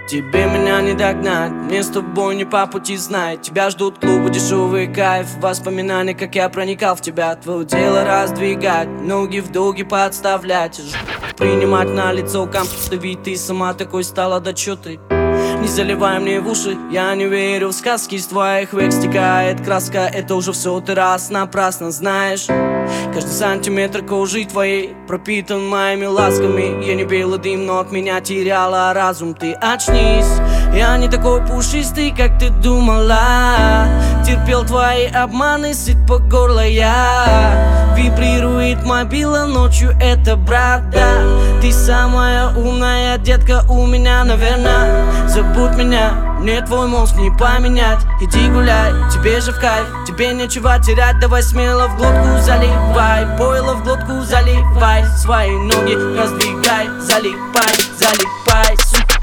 Тебе меня не догнать, мне с тобой не по пути, знай. Тебя ждут клубы, дешевый кайф, воспоминания, как я проникал в тебя. Твое дело раздвигать, ноги в долги подставлять, принимать на лицо комфорт, ведь ты сама такой стала, да чё ты? Не заливай мне в уши, я не верю в сказки. Из твоих век стекает краска, это уже в сотый раз напрасно, знаешь. Каждый сантиметр кожи твоей пропитан моими ласками. Я не белый дым, но от меня теряла разум. Ты очнись, я не такой пушистый, как ты думала. Терпел твои обманы, сыт по горло я. Вибрирует мобила ночью, это правда. Ты самая умная детка у меня, наверное. Забудь меня, мне твой мозг не поменять. Иди гуляй, тебе же в кайф, тебе нечего терять. Давай смело в глотку заливай, пойло в глотку заливай. Свои ноги раздвигай, залипай, залипай, сука.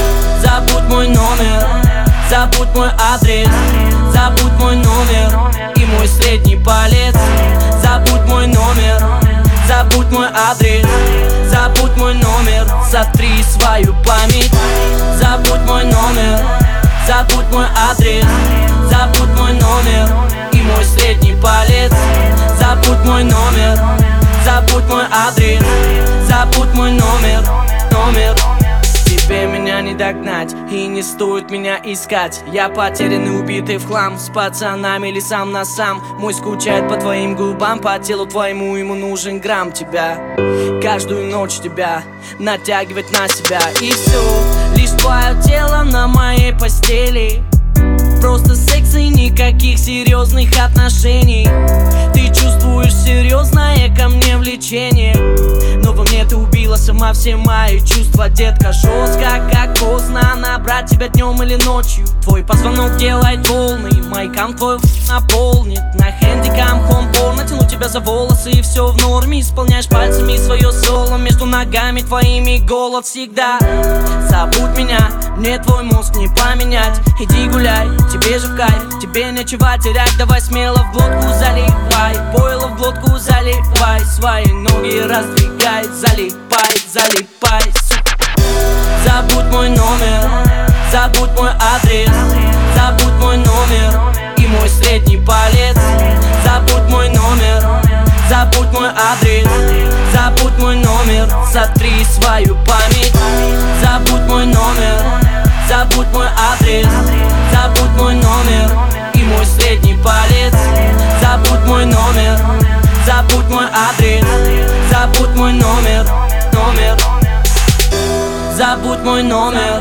Забудь мой номер, забудь мой адрес, забудь мой номер и мой средний палец. Забудь мой номер, забудь мой адрес, забудь мой номер, сотри свою память. Забудь мой номер, забудь мой адрес, забудь мой номер и мой средний палец. Забудь мой номер, забудь мой адрес, забудь мой номер, номер. Тебе меня не догнать, и не стоит меня искать. Я потерянный, убитый в хлам, с пацанами или сам на сам. Мой скучает по твоим губам, по телу твоему ему нужен грамм тебя. Каждую ночь тебя натягивать на себя. И все, лишь твое тело на моей постели. Просто секс и никаких серьезных отношений. Ты чувствуешь серьезное ко мне влечение, но во мне ты убила сама все мои чувства, детка. Жестко, как поздно набрать тебя днем или ночью. Твой позвонок делает волны, майкам твой наполнит. На хэндикам хом-пор натяну тебя за волосы, и все в норме. Исполняешь пальцами свое соло, между ногами твоими голод всегда. Забудь меня, мне твой мозг не поменять. Иди гуляй, тебе же в кайф, тебе нечего терять. Давай смело в глотку заливай, пойло в глотку заливай. Свои ноги раздвигай, залипай, залипай, сука. Забудь мой номер, забудь мой адрес, забудь мой номер и мой средний палец. Забудь мой номер, забудь мой адрес, забудь мой номер, сотри свою память. Забудь мой номер, забудь мой адрес, забудь мой номер и мой средний палец. Забудь мой номер, забудь мой адрес, забудь мой номер, номер. Забудь мой номер,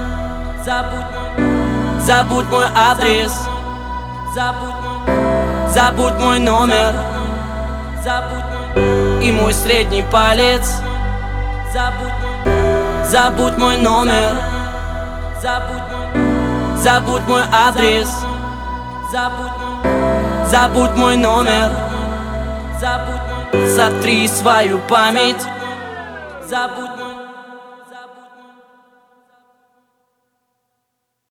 забудь мой адрес, забудь мой номер и мой средний палец. Забудь мой номер, забудь мой адрес, забудь мой номер, сотри свою память. Забудь мой